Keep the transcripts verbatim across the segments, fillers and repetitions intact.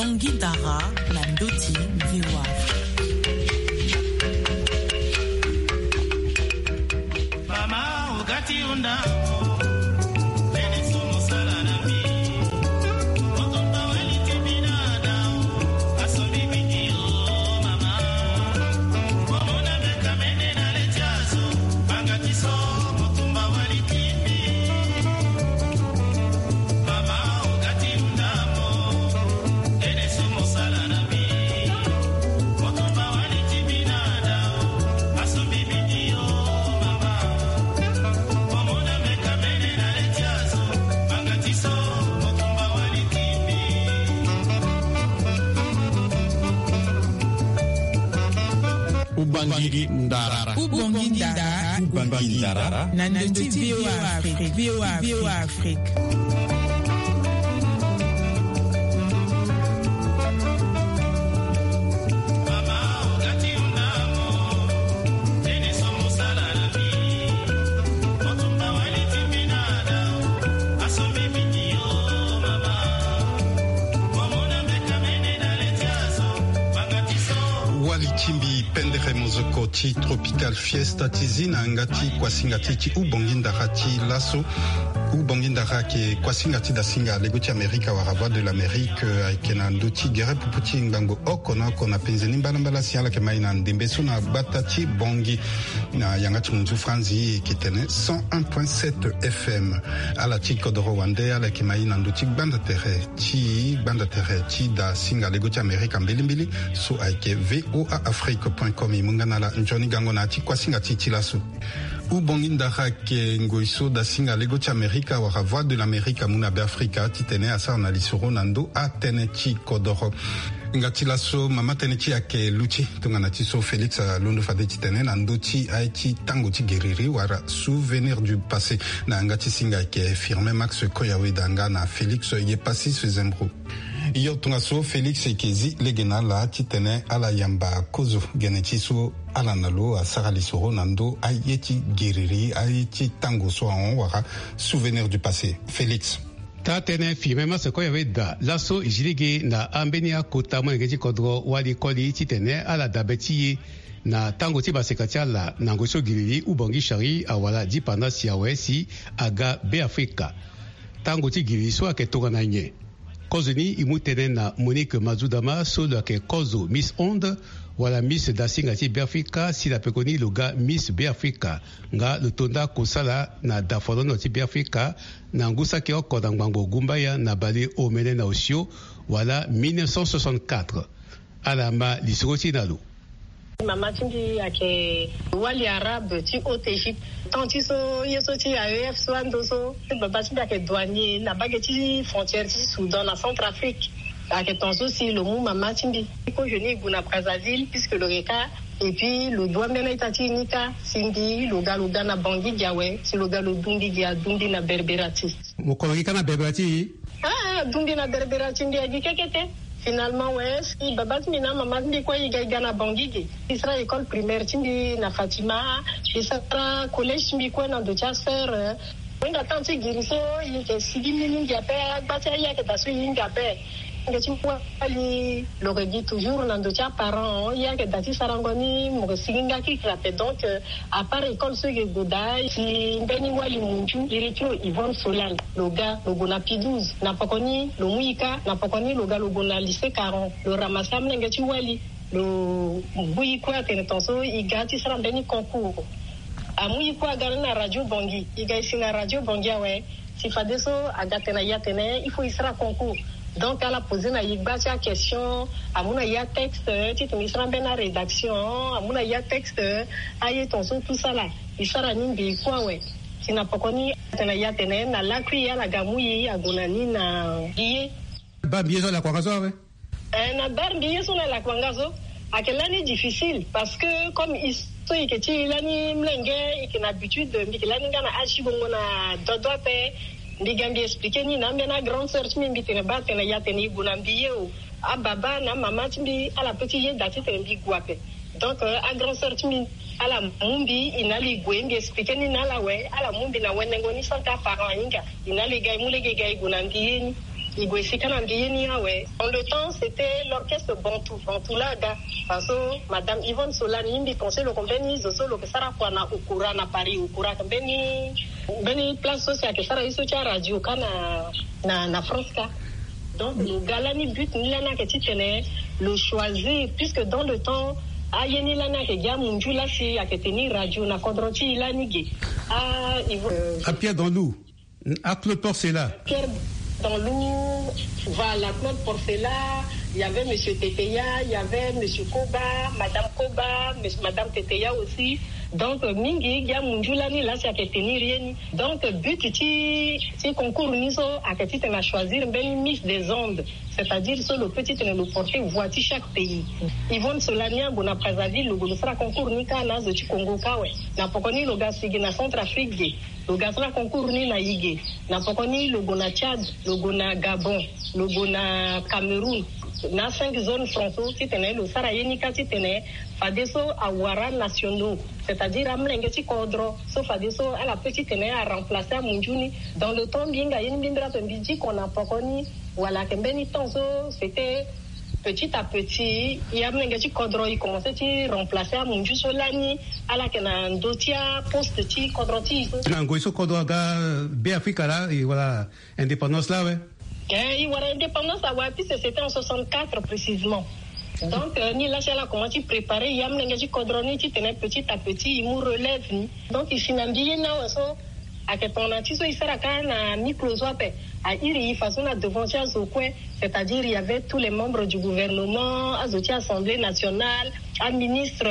Ubongi Dara na Ndoti V O A. Mama ugati unda Ubangiri Ndara. Ubongi Dara. Ubangiri Ndara. Na Ndoti V O A Afrique. V O A Afrique. Chimbi pendere mozoko ti tropical fiesta tizina ngati kwasingati ti ubongi ndara ti lasso ubongi ndara ke kwasingati da singa legoti Amerika wa rava de l'Amérique aikena ndoti gere puputi ngango okona kona penzeni mbala siala ke maina ndembe suna batati bongi na yangati munzu franzi kitene cent un virgule sept F M ala ti kodoro wande ala ke maina ndoti banda tere ti banda tere ti da singa legoti Amerika mbili so aike V O A afrique point com imunganala njoni gango na ti kwasinga ti tilasu ubongi ndara ke ngoiso da singa lego ti Amerika wara voix de l'Amérique muna be Afrika ti tene asa na lisoro nando a tene ti kodoro ngati laso mama tene ti ake luchi tongana ti so Félix londo fade ti tene nando ti ai ti tango ti geriri wara souvenir du passé na ngati singa ke firme Max Koyawe danga na Félix ye passi ce zembro iyo tunga so Félix Ekezi legena la titene ala yamba kozo geneti so ala nalo a sarali soro nando ayeti giriri ayeti tango so en wara souvenir du passé. Félix ta tene firme ma se ko yawe da laso ijiligi na ambenia kota mo ngeji kodro wali koli titene ala dabeti na tango ti basekati ala nango so giriri ubongi shari awala di panda siawe si aga be Afrika tango ti giriri so aketonga na nye kozoni imutene na Monique Mazudama solo ke kozo Miss Onde wala Miss Dasinga ti Biafrika si la pekoni loga Miss Biafrika nga lutonda kosala na dafolono ti Biafrika na ngusa ke okoda ngbango gumbaya na bale omene na osio wala mille neuf cent soixante-quatre ala ma lisoti nalo Mama tindi ake wali arabe ti haute Égypte tanti so yeso ti A E F so ando so baba tindi ake douanier na bague ti frontière ti Soudan na Centrafrique ake tonso si le mou mama tindi ko jeni guna Brazzaville puisque le reka et puis le douane na itati nika sindi lo galo gana bangi diawe si lo galo dundi dia dundi na berberati mo ko ngi kana berberati ah dundi na berberati ndi agi kekete. Finalement, ouais, si baba mina mama ndi kwa yiga gana bangigi. Isra école primaire tindi na Fatima, isra collège mbi kwa na docha sœur. Wenda tanti giriso yike sidi mini ngape, bacha yake tasu yingape. Ngati kwa ali loregi toujours na docha parents, yake dati sarangoni mo siginga ki krape donc à part école ce que godai si mbeni wali munju iricho Yvonne Solal loga logona P douze na pakoni lo muika na pakoni loga logona lycée quarante le ramasam ngati wali lo buikwa tenetonso igati sara mbeni concours amuyikwa garana radio bongi igaisi na radio bongi awe si fadeso agatena yatene il faut isra concours. Donc, elle a posé na yigbacha question, amuna ya texte, titre misra bena rédaction, amuna ya texte, aye tonso tout ça là. Isara nimbi kwa we. Tina pokoni tena ya tene na lakri ya la gamuyi agonani na biye. Ba biye so la kwangazo we. Eh na bar biye so la kwangazo, akelani difficile parce que comme iso iketi lani mlenge ikina habitude mikilani ngana ashi bongo na dodote. Ndigambi expliquer ni nambe na grande sœur mi mbitene ba tena ya tena iguna mbiye o ababa na mama timbi ala petit ye dati tena mbi guape donc a grande sœur mi ala mumbi inali gwendi expliquer ni nala we ala mumbi na wenengo ni santa parent inga inali gai mulege gai iguna mbiye ni En le temps, c'était l'orchestre Bantou, Bantoulaga. Parce que Madame Yvonne Solani, mbi conseil le compagnie Zosolo que Sarah Kwana Ukura na Paris, Ukura Beni, Beni place sociale que Sarah Isocha Radio Kana na na France ka. Donc le galani but nilana que tu tenais le choisir puisque dans le temps ayeni lana que ya munjula si a que tenir radio na kodroti ilanige. Ah à Pierre dans l'eau. À Claude Porcela. Pierre dans l'eau, voilà, Claude Porcela, il y avait M. Teteya, il y avait M. Koba, Madame Koba, Madame Teteya aussi. Donc, mingi, ya munjulani là, c'est à tenir rien. Donc, but, ti, ti concours, niso, à que tu t'en choisir, ben, Miss des ondes. C'est-à-dire, sur le petit, tu le porter, voici chaque pays. Yvonne Solania, bon, après, Zavi, le bon, sera concours, nika, na, de Congo, kawe. Na, pokoni, le gars, c'est na Centrafrique, le gars, sera concours, ni na Yige. Na, pokoni, le gona Tchad, le gona Gabon, le gona Cameroun. Na cinq zones françaises, tu tenais le Sarayenika, tu tenais Fadeso Awara nationaux, c'est-à-dire Amlengeti Kodro, sauf Fadeso à la petite tenait à remplacer à Munjuni. Dans le temps, bien Gayen Bindra Pembiji qu'on a pas connu, voilà, Kembeni Tonso, c'était petit à petit, il y a Amlengeti Kodro, il commençait à remplacer à Munju Solani, à la Kenan Dotia, poste Ti Kodroti. Nangoiso Kodro, B Africa là, et voilà, indépendance là, ouais. Il y a l'indépendance à Wapi, c'était en soixante-quatre précisément. Donc, ni là, c'est là comment tu préparais, il y a un codroni, tu tenais petit à petit, il nous relève. Donc, il s'y n'a bien, à que ton artiste, il sera quand même microsope, à Iri, façon à devancer au coin, c'est-à-dire, il y avait tous les membres du gouvernement, à l'Assemblée nationale, à ministre,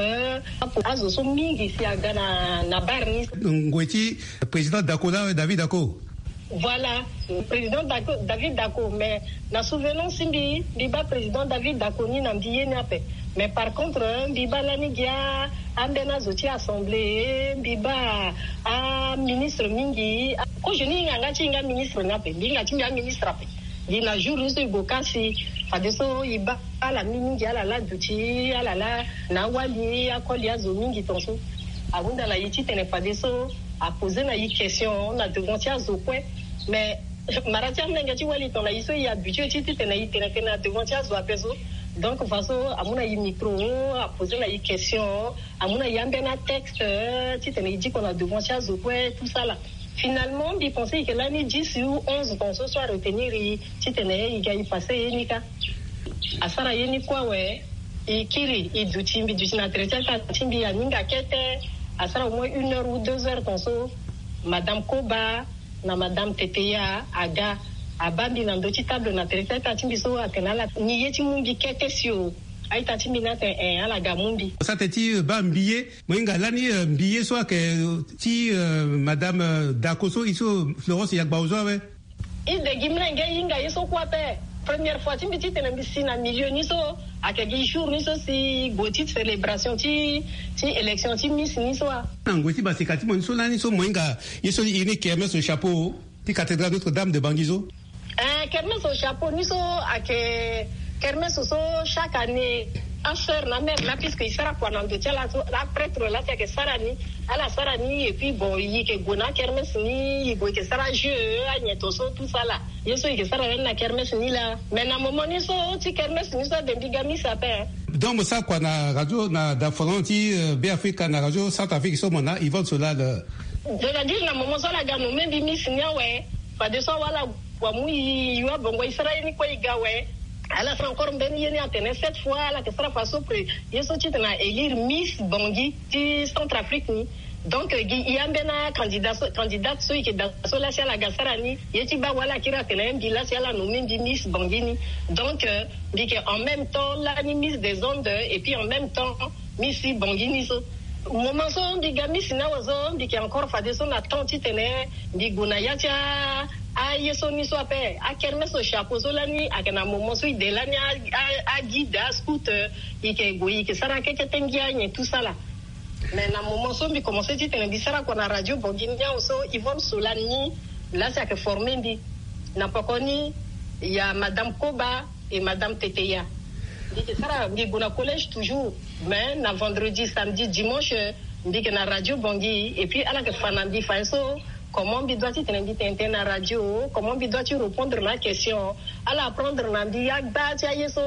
à Zosomingi, ici à Ghana, à Barni. Ngweti, président Dakola, David Dako. Voilà, le président Dako, David Dako, mais la souvenance Simbi, Biba président David Dako ni n'ambiye n'ape. Mais par contre, Biba l'anigia, Ambena Zoti Assemblée, Biba a ministre Mingi, quand je n'ai pas un ministre n'ape, Binga Tinga ministre ape. Il n'a jour de Bokasi, Fadeso, Iba, à la Mingi, à la la Duti, à la la Nawali, à Kolia Zomingi Tonso. Avant de la Yiti, t'en Fadeso, à poser une question, on a devant tia Zokwe. Mais Maratia Nengati Wali, ton laïso, il y a budget, tu t'es devant tia Zoapeso. Donc, façon, à mon aïe micro, à poser une question, à mon aïe un texte, tu t'es dit qu'on a devant tia Zokwe, tout ça là. Finalement, il pensait que l'année dix ou onze, qu'on se soit retenir, tu t'es il y a passé, Nika. À Sarah Yeni quoi, ouais. Et Kiri, il doutimbi, du Sinatretial, Timbi, à Ninga Kete, à Sarah au moins une heure ou deux heures, qu'on se, Madame Koba, na Madame Teteya, Aga, à Bambi, dans deux tables, na Tretial, Timbi, so, à Kenala, ni yeti mumbi Kete, sio. Aïta Timbi, na te, à la Gamumbi. Ça te dit, Bambi, Moinga, l'année, billet, soit que, ti, Madame Dakoso, iso, Florence, Yagbaozo, ouais. Il de Gimlenga, Yinga, iso, quoi, père. Première fois, tu me dis que tu es un milieu, ni so, à quelques jours, ni so, si, petite célébration, ti, ti, élection, ti, miss, ni so. Ngoti, bah, c'est quand tu m'en souviens, ni so, moinga, il so, il est kermesse au chapeau, ti, cathédrale Notre-Dame de Banguizo. Euh, kermesse au chapeau, ni so, à que, kermesse au so, chaque année, un frère, la mère, là, puisqu'il sera quoi, dans le tia, la, la prêtre, là, c'est que Sarani, à la Sarani, et puis, bon, il y a que Gona, kermesse, ni, il y a que Sarah, jeu, Agnetoso, tout ça, là. Il y a que Sarah, la kermesse, ni, là. Mais, à un moment, ni so, ti, kermesse, ni so, de bigami, ça paie. Donc, ça, quoi, na radio, na, da Fronti, B Afrique, na radio, Centrafrique, so, mona, ils vont cela, le. C'est-à-dire, à un moment, ça, la gamme, même, bimi, signa, ouais. Pas de ça, voilà, quoi, mouille, il y a, bon, il sera, ni, quoi, il ouais. Alors, c'est encore bien y a cette fois, là, que ça va passer, il y a sorti de élire Miss Bangui, du Centrafrique, donc, il y a un candidat, candidat, celui qui est dans la salle à Gassarani, il y a un voilà qui a été là, c'est la nommée de Miss Bangui. Donc, en même temps, la Miss des ondes, et puis en même temps, Miss Bangui. Au moment où on dit que Miss Nawazo, dit qu'il y a encore fait son attente, il tenait, dit Gounayatia, a yeso ni so ape a kermesse au chapeau solani a kana momo so idelani a a guide a scooter ike goyi ke sara ke tengia ni tout ça là mais na momo so bi commencer ti tene bisara ko na radio Bonginia so Yvonne Solani là c'est que formé ndi na pokoni il y a Madame Koba et Madame Teteya dit que sara bi gona collège toujours mais na vendredi samedi dimanche dit que na radio Bangui et puis ala que fanandi fa so comment bi doit tu t'inviter à la radio, comment bi doit tu répondre à la question, à la prendre na bi yak ba ti ayeso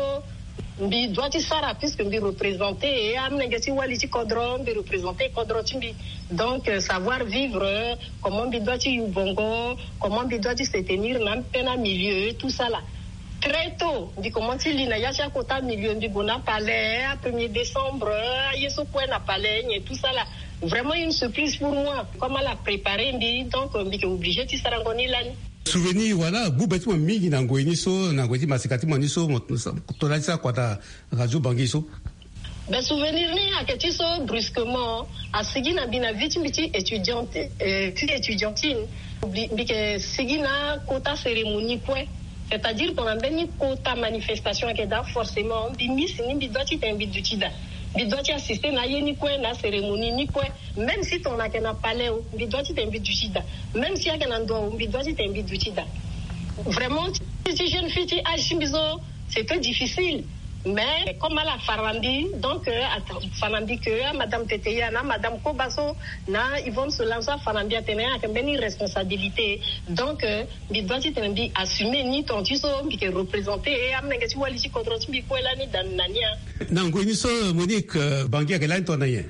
bi doit tu sara puisque bi représenter et am ngati wali ti kodron bi représenter kodron timbi. Donc euh, savoir vivre, comment bi doit tu yu bongo, comment bi doit tu se tenir na pena milieu, tout ça là. Très tôt, bi comment tu lina ya cha kota milieu bi bona palais à premier décembre, yeso point na palais et tout ça là. Vraiment une surprise pour moi. Comment la préparer, donc on est obligé de s'arranger là. Souvenir voilà, vous bêtes moi mingi nango iniso, nango di masikati mo iniso, tola ça quoi ta radio bangiso. Ben souvenir ni a quelque chose brusquement à Sigina bina vite biti étudiante euh étudiantine bi que Sigina quota cérémonie quoi. C'est-à-dire qu'on a béni quota manifestation qui est forcément bi miss ni bi doit t'invite du tida. Bi doit assister na yeni quoi na cérémonie ni quoi même si ton a qu'un palais bi doit t'invite du tida. Même si y a qu'un endroit bi doit t'invite du tida. Vraiment si jeune fille à Chimbizo c'est très difficile. Mais comme à la Farandi, donc Farandi que Madame Teteya, Madame Kobaso, na ils vont se lancer à Farandi à tenir une responsabilité. Donc il doit être assumer ni ton tiso qui est représenté et amener tu vois ici contre tu bi quoi là ni dans nania. Nango iniso Monique Bangui que là ton ayen.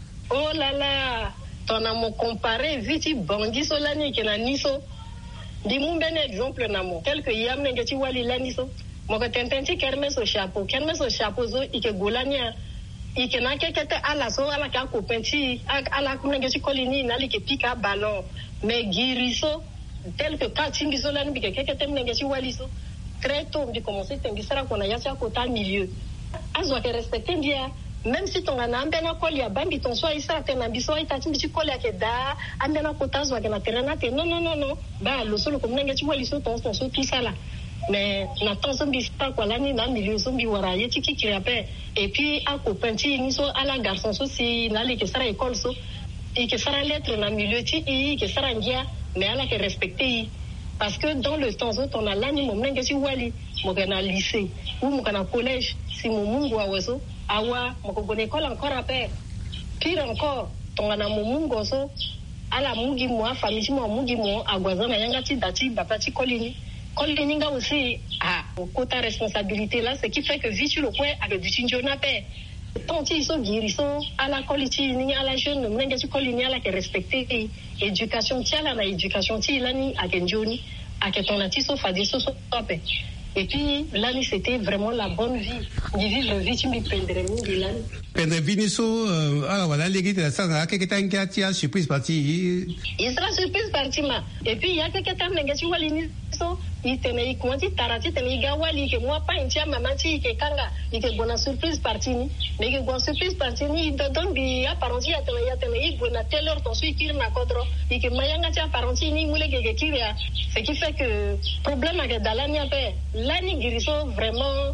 Oh là là, ton a mon comparé vite Bangui solani que na niso. Dis mon ben exemple na mo tel que y amener tu vois là niso. Moi, quand t'entends kermes au chapeau, kermes au chapeau, zo, ike golania, ike na kekete ala so ala ka kopenti, ala kuna ngesi kolini na like pika ballon, mais guiriso, tel que quand tingiso la nbike kekete mnengesi waliso, très tôt, on dit commencer tingisara qu'on a yasi à côté milieu. Azo ke respecter bien. Même si ton ana ambena koli ya bambi ton soit isa tena biso ita timbi koli ya keda ambena kota zo ke na terena te non non non non ba lo solo comme ngesi waliso ton ton so pisa là. Mais n'attends zombie pas quoi là ni na milieu zombie wara yeti ki kirape et puis à kopenti ni so à la garçon so si na li ke sara école so et que sara lettre na milieu ti et que sara ngia mais ala que respecter parce que dans le temps on a là ni mo mnenge si wali mo kana lycée ou mo kana collège si mo mungu wa weso awa mo ko bonne école encore après pire encore ton na mo mungu so ala mungi mo famille mo mungi mo agwazana yanga ti dati bapati kolini Koldeninga aussi a quota responsabilité là, ce qui fait que vite le coin avec du tinjona paix. Tant ils sont guéris, sont à la qualité, ni à la jeune, n'importe quelle colline à la qui respecter éducation, tiens là, la éducation, tiens là ni à Genjoni, à que ton ati sauf à des sauces paix. Et puis là, c'était vraiment la bonne vie. Ni vivre vie, tu me prendrais ni là. Pendant viniso, ah voilà, les gars, ça, ça, qu'est-ce que t'as qui a surprise partie? Il sera surprise partie ma. Et puis il y a quelques temps, les gars, tu vois les so il tenait comment dit tarati tenait gawali que moi pas une tia maman ti que kanga il que bonne surprise partie ni mais que bonne surprise partie ni donc bi apparenti a tenait a tenait bonne telle heure ton suit qui na kodro il que mayanga tia apparenti ni moule que qui là ce qui fait que problème avec dalani après là ni guérison vraiment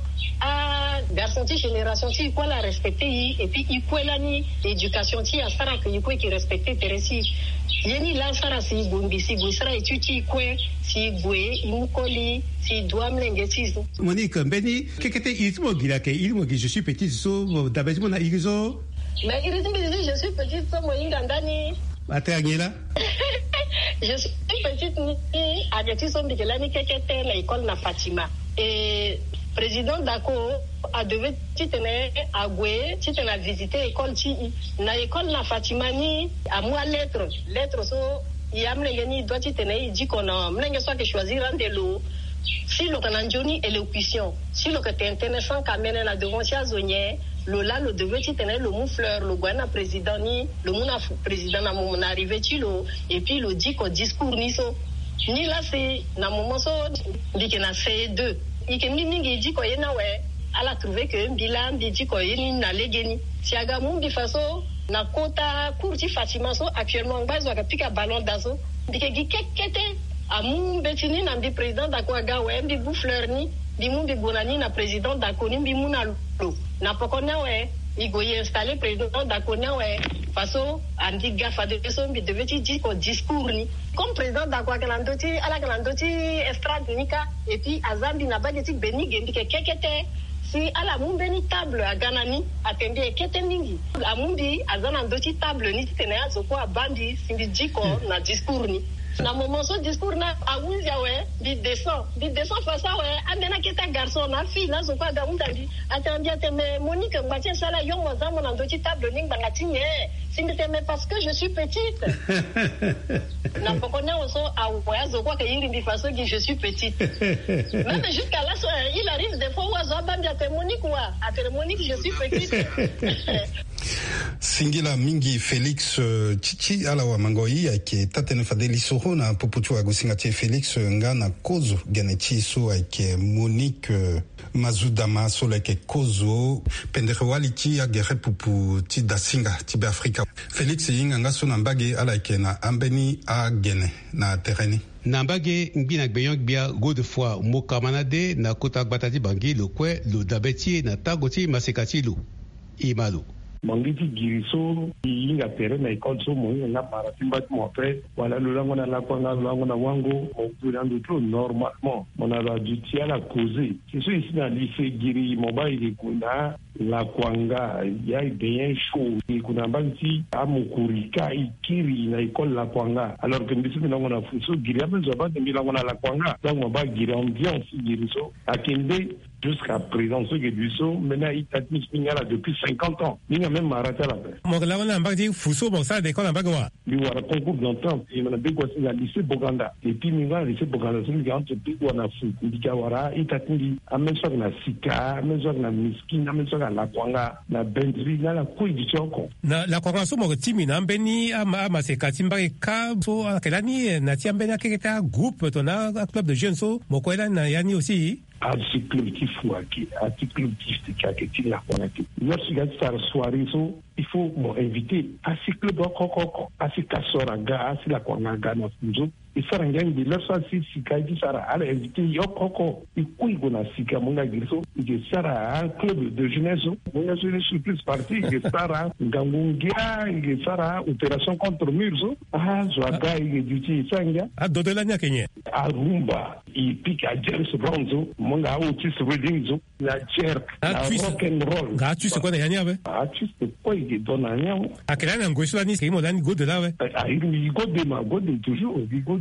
à garçon ti génération ti quoi la respecter et puis il quoi là ni éducation ti à sara que il quoi qui respecter teresi yeni la sara si bombi si go sara etuti quoi si gwe imukoli si doit mlengetizo Monique Mbeni kekete ilimo gilake ilimo gi je suis petite so d'abord na irizo mais irizo je suis petite so moyinga ndani atangela je suis petite ni ageti so mbigelani kekete na école na Fatima et président Dako a devait titene à Gwe titene visiter école ti na école na Fatima ni à moi lettre lettre so yamne yeni doit titene il dit qu'on a mnenge soit que choisir un de l'eau si le cananjoni élocution si le que t'es intéressant kamene na devant sia zonye le là le devait titene le mou fleur le guana président ni le mouna président na mon arrivé ti lo et puis le dit qu'au discours ni so ni là c'est na moment so dit que na C deux il que ni ni dit quoi yena ouais elle a trouvé que bilan dit quoi yeni na legeni si aga mun bi faso na kota courti Fatima so actuellement bazo ka pika ballon d'azo dike gi kekete amu betini na bi président Dako aga ouais bi bu fleur ni bi mu bi bonani na président Dako ni bi mu na lo na pokona ouais il go y installer président Dako na ouais faso andi gafa de so bi devait dire ko discours ni comme président Dako ka ndoti ala ka ndoti estrade nika et puis azambi na bageti beni gendi kekete si ala mumbeni table a ganani atendi ekete mingi amundi azana ndoti table ni tene azoko abandi simbi jiko na discours ni Na moment so discours na awunja we bi descend bi descend face à we amena keta garçon na fille na zo kwa ga mutandi atandi ateme Monique Mbatia sala yo moza mon andoti table ning bangatinye sindete mais parce que je suis petite. Na pokona oso awa zo kwa ke yiri bi faso ki je suis petite. Même jusqu'à là il arrive des fois wa zo bandi ateme Monique wa ateme Monique je suis petite. Singila mingi Félix uh, Chichi ala wa mangoi ake tatene fadeli soho na poputu agusinga tie Félix nga na kozo genechi so ake Monique uh, Mazudama so like kozo pendere waliti ya gere pupu ti dasinga ti be Afrika. Félix yinga nga so na mbage ala ake na ambeni a gene na tereni. Nambage mbina gbeyon gbia Godefroy Mokamanade na kota gbatati bangi lo kwe lo dabeti na tagoti masekati lo imalo. Mangiti giriso yinga tere na ikon so mo na para timba mo pre wala lulango na la kwanga lulango na wango mo purando trop normalement mon ala duty à la causer c'est ça ici na lycée giri mobile kuna la kwanga ya bien chaud kuna banti amukurika ikiri na ikon la kwanga alors que mbisi na ngona fuso giri abezo ba de milango na la kwanga donc mo ba giri ambiance giriso akende jusqu'à présent ce que du so maintenant il t'a mis là depuis cinquante ans il a même arrêté la paix mon là on a pas dit fuso bon ça d'école en bagwa lui wara concours d'entente il m'a dit quoi c'est la lycée Boganda et puis il va lycée Boganda c'est lui entre puis on a fou il dit wara il t'a dit amène ça na sika amène ça na miskin amène ça la kwanga na bendri na la couille du choko na la kwanga so mo timi na mbeni ama ama se katimba ka so kelani na tiambena keketa groupe tona club de jeunes so mo ko na yani aussi article qui faut qui article qui c'est qui la qualité lorsqu'il y a cette soirée so il faut m'inviter à cycle de coco à ce casora ga à la kwanga na fuzo isara ngangi lesa si sikaji sara ala invité yo coco ikui gona sika munga girso ige sara un club de jeunesse munga sur les surprises parties ige sara ngangungia ige sara opération contre murzo ah zwaga ige duty sanga a dodela nya kenye arumba i pika jers bronzo munga otis wedding zo la jerk la rock and roll ga tu se kona yanya be ah tu se quoi ige dona nya akela na ngosula ni kimo dani go de la we ah il go de ma go de toujours il go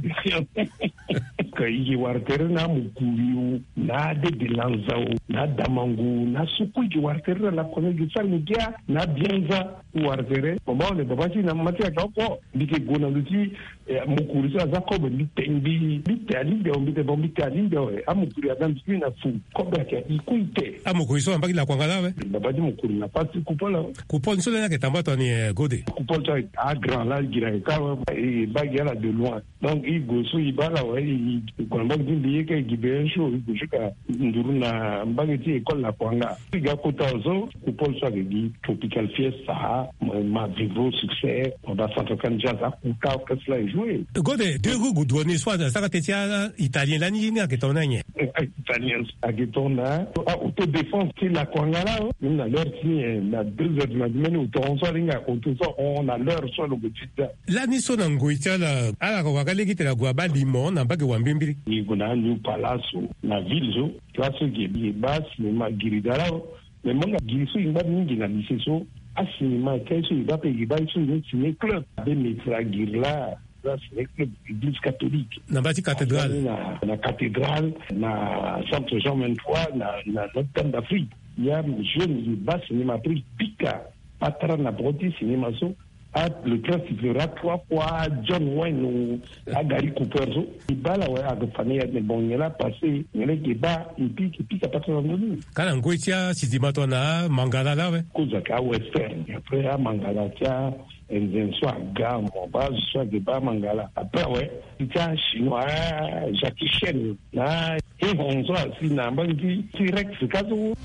ka yi wartere na mukuriu na de bilanzao na damangu na suku yi wartere la kone gisar mugia na bienza wartere mama le babati na mati akako dike gona luti mukuri sa zakobe bitengi bitali de ombite bombite alinde amukuri adambi na fu kobe ka ikuite amukuri so ambaki la kwangala we babati mukuri na pasi kupola kupol so na ke tambato ni gode kupol ta a grand la gira ka e bagiala de loin donc il goso ibala wa i kwamba ndimbi ke gibesho ikushika nduru na mbageti école la kwanga iga kotazo kupol so ge tropical fiesta ma vivo succès on va centre kan jazz akuta que cela est joué gode de gugu doni soit ça ka tetia italien la ni ni aketona nye italien aketona auto défense qui la kwanga là on a l'heure qui na deux heures du matin au toronto ringa auto so on a l'heure sur le petit la ni so na ngoitia la ala ko kaleki tela gwa ba limon na mbage wa mbimbiri ni kuna new palace na ville zo classe qui bas ma giridala mais monga giriso imba mingi na liseso asinima kaiso iba pe iba iso ni club de metra girla là c'est club église catholique na bati cathédrale na na cathédrale na centre Jean vingt-trois na na Notre-Dame d'Afrique il y a jeune iba cinéma prix pika patra na broti cinéma so ah, le train sifflera trois fois John Wayne ou à Gary Cooper so ibala ouais à famille de bon là passé il est bas il pique il pique à partir de nous kana ngoitia sidima na mangala la we kuza ka western après à mangala tia enzen soit ga mon base soit de bas mangala après ouais tia chinois Jackie Chan na et on soit si na bangi T-Rex kazo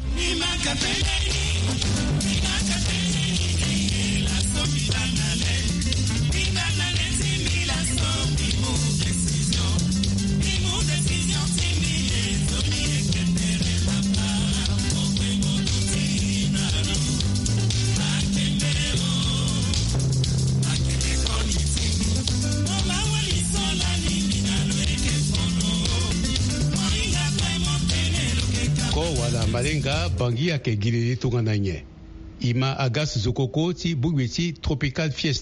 malenga bangi yake gilili tungana nye ima agas zokoko ti bugwiti tropical fiesta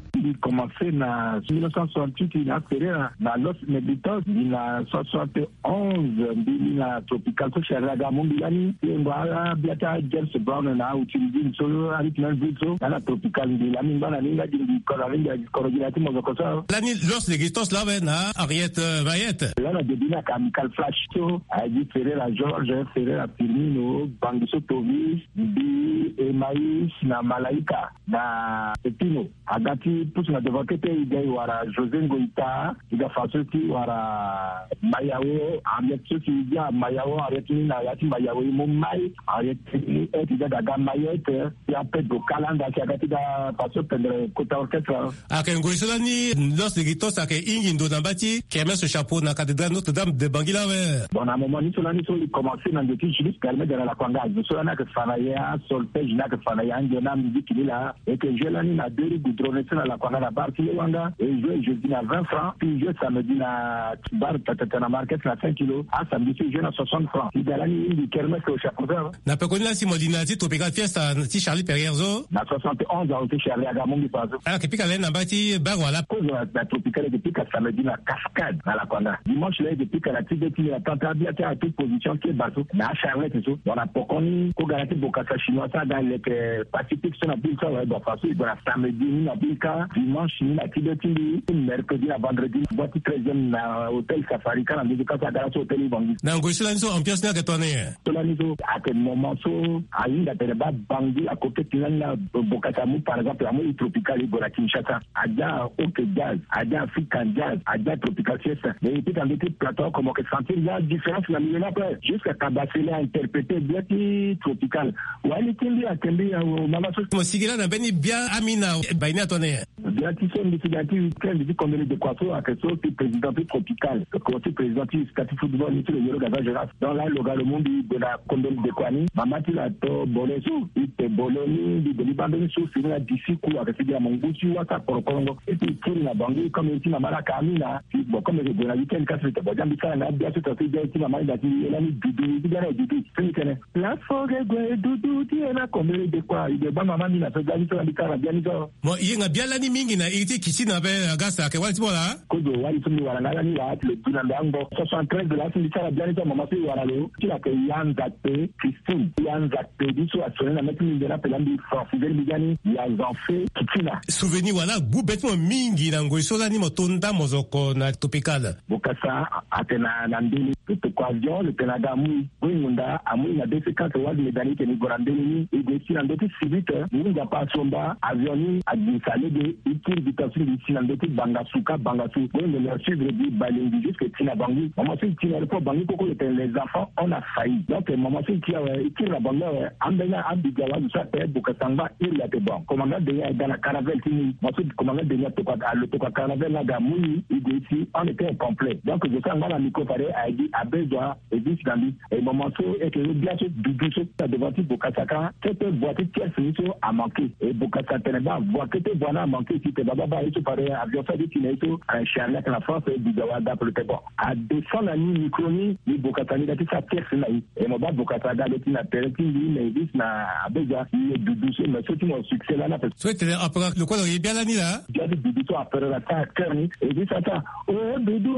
Il commençait en dix-neuf cent soixante-huit, il a fait dans Los Negritos, il a soixante et onze, il a tropical, so chez Ragamon, il a mis, il a biata James Brown, il a utilisé une solo, avec un vito, il a tropical, il a mis dans la ligne, il a dit, coordinateur, mon copain. L'année, Los Negritos, là, ben, Ariette Vayette. Là, on a débuté à Amical Flash, so, a dit Ferrer à George, Ferrer à Firmino, Bangiso Tovis, Bi, Emaïs, na Malaika, na Epino, Agati, tous na devant que il y a José Ngoïta, il a fait qui wara Mayawo, avec ceux qui y a Mayawo, avec une Nayati Mayawo, Moumai, avec une étude d'Aga Mayette, et après de Kalanda, qui a gâté la passion de Kota Orchestre. Ah, qu'un Goïsolani, Los Negritos, à Ingindo Nambati, qui a mis ce chapeau dans la cathédrale Notre-Dame de Bangila. Bon, à un moment, nous, Solani, il commençait dans le petit juif, permet de la Kwanga. Je suis là que Fanaya, Solfège, là que Fanaya, Indiana, musique, il est là, et que je l'ai mis à deux goudronnés dans la Kwanga, la barre, qui est Wanga, et je jeudi à vingt francs, puis je samedi à bar, Tatana Market, à cinq kilos, à samedi, je à soixante francs. Il y a l'année, il kermesse au chapeau. N'a pas connu la Simodinati, Tropical Fiesta, si Charlie Perrierzo. Na soixante et onze, a été Charlie Agamon, du Pazo. Ah, que pique à l'aine, Nambati, Bagwala. Cause la Tropical, depuis qu'à samedi, la cascade, à la Kwanga. Dimanche, là, depuis qu'à la Tibet, il a tenté à toute position qui est bateau. Mais à Charlotte, c'est tout. On a pas connu, qu'on garantit Bokassa chinois, ça, dans les Pacifiques, ça, on a pu le faire, ouais, bon, façon, il y a samedi, il y a pu le cas, dimanche, il y a Tibet, mercredi à vendredi, boîte treizième, hôtel Safari, quand on a dit que ça, à la hôtel, ils vont dire. Non, vous savez, en pièce, n'a que toi, né. Solaniso, à quel moment, so, à une, la Téléba, Bangui, à côté, qui n'a Bokassa, par exemple, la mouille tropicale, il y a Kinshasa, à dia, OK Jazz, à dia, African Jazz, à dia, Tropical Fiesta. Mais il peut en être plateau, comme on peut sentir, il y a différence, la million après. Jusqu'à Kabasele a interprété bien tropical. Ou elle était bien, elle était bien, au Mamasso. Mon sigila n'a beni bien Amina, baina tonné. Bien, qui sont des signatifs, qui ont dit qu'on est de Kwasso, à quelque chose, qui est président tropical. Le conseil président, qui est football, qui est le Yoro Gaza Gérard. Dans là, le gars, le monde de la condole de Kwani, Mamati la to, Bolesu, il était Boloni, il était Libandoni, sous, c'est là, d'ici, quoi, avec ces Mongouchi, ou à sa Korokongo. Et puis, il a bangé, comme il dit, Mamala Kamina, bon, comme il est bon, il y a une casse, il y a une casse, il y a bien, c'est bien, il m'a dit, il a mis Doudou, il a mis Doudou, c'est une la forêt, Doudou, il y a combien de quoi, il est bon, maman, il a fait bien, il a mis Kara, bien, il a. Moi, il y a bien l'année mingi, il a été qui n'a pas Gassa, que voilà, tu vois là. Kodo, il faut nous voir la l'année là, le Dunandango, soixante-treize de la Sindika, bien, il a maman, il a là, il a que Yann Zakpe, Christine, Yann Zakpe, il soit assuré, la mettre une de la Pelandi, Francisel Migani, il a en fait, Kitsina. Souvenir, voilà, vous bêtement mingi, n'ango, il soit l'anime, tonda, mozoko, na topicale. Bokassa, Atena, Nandini, le Toquavion, le Canada, Moui, Munda, Amoui, la déféquence, le Wad Medani, qui est Gorandeni, et des Sinandotis civiques, nous n'a pas Somba, Avioni, Adjusale, de Ikir, Vitation, du Sinandotis, Bangasuka, Bangasu, oui, mais leur suivre, dit, Balingi, jusqu'à Tina Bangi. Maman, c'est qui n'a pas Bangi, pourquoi les enfants, on a failli. Donc, maman, c'est qui a, Ikir, la Bangi, Ambena, Abdigawa, du Sapé, Bokassamba, il y a des bons. Commandant de dans la caravelle, ensuite, commandant de le Toka caravelle, là, Gamoui, il dit ici, on était incomplet. Donc, je sens, moi, la micro-paré a dit, à besoin, et dit, Gandhi, et moment, et que bien sûr, du douce, devant Bokassaka, cette boîte, tiers, finissant, a manqué. Et Bokassaka, Ténéba, voit que tes boîtes a manqué, si t'es baba, et tout pareil, avion fait du Kineto, un Charlotte, la France, et du Gawada, pour le Tébo. À descendre la ligne, micronie, les Bokassaka, il a dit ça, tiers, finalement. Et mon bas, Bokassaka, le Tina, Téléki, mais il dit, à besoin, il est du douce, mais surtout, mon succès, là, là, parce que. Soit, le quoi, il est bien l'année, là? Il y a des Doudou, après la ta, Kerni, et dit ça, oh, Doudou,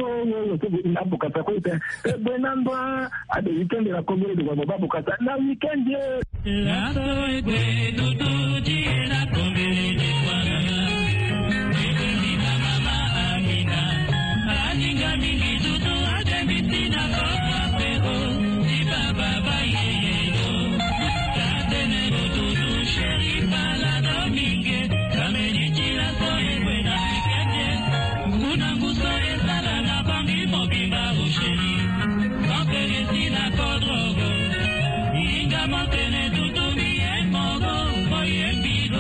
il a Bokassaka, et Benamba, à des week-ends de la commune de Wababa, Bokassaka, la week-end, la soirée de Doudou, dit la commune de Wababa. Inga mantene tutu mi en mogo, voy en vida.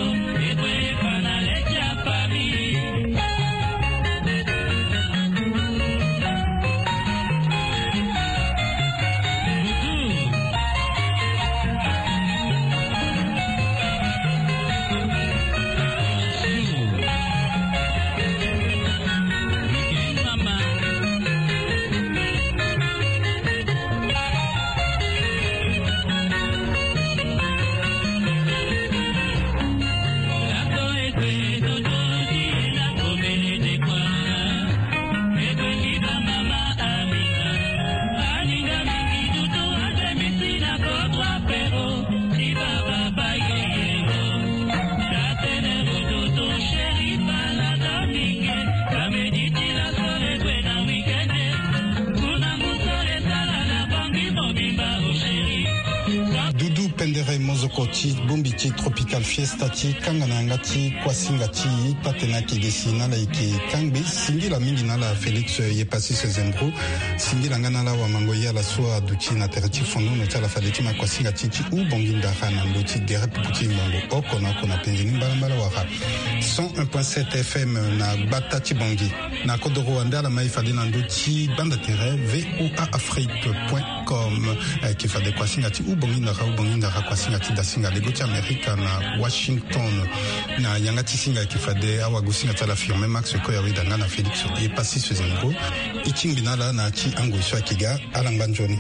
ti bombi ti tropical fiesta ti kanga na yanga ti kuasinga ti patena kegesi na la yeke kangbe singila mingi na la Félix Yepassis Zembro singila nga na la wamango ya la soa duti na tere ti fondo no ti ala fade ti ma kuasinga ti ti ubongi ndara na ndo ti gere puti mbongo oko na oko na penzeni mbalambala wara cent un point sept F M na bata ti bongi na kodoro ande ala mai fade na ndo ti banda terre v o a afrique point com ki fade kuasinga ti ubongi ndara ubongi ndara kuasinga ti da singa lego ti amerika na Washington na yanga ti singa ki fade awa go singa ti ala firme max ko yawe danga na Félix Yepassis Zembro itingbi na la na ti ango so akiga ala ngbanjoni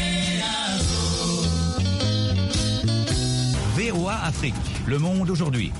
V O A Afrique, le monde aujourd'hui.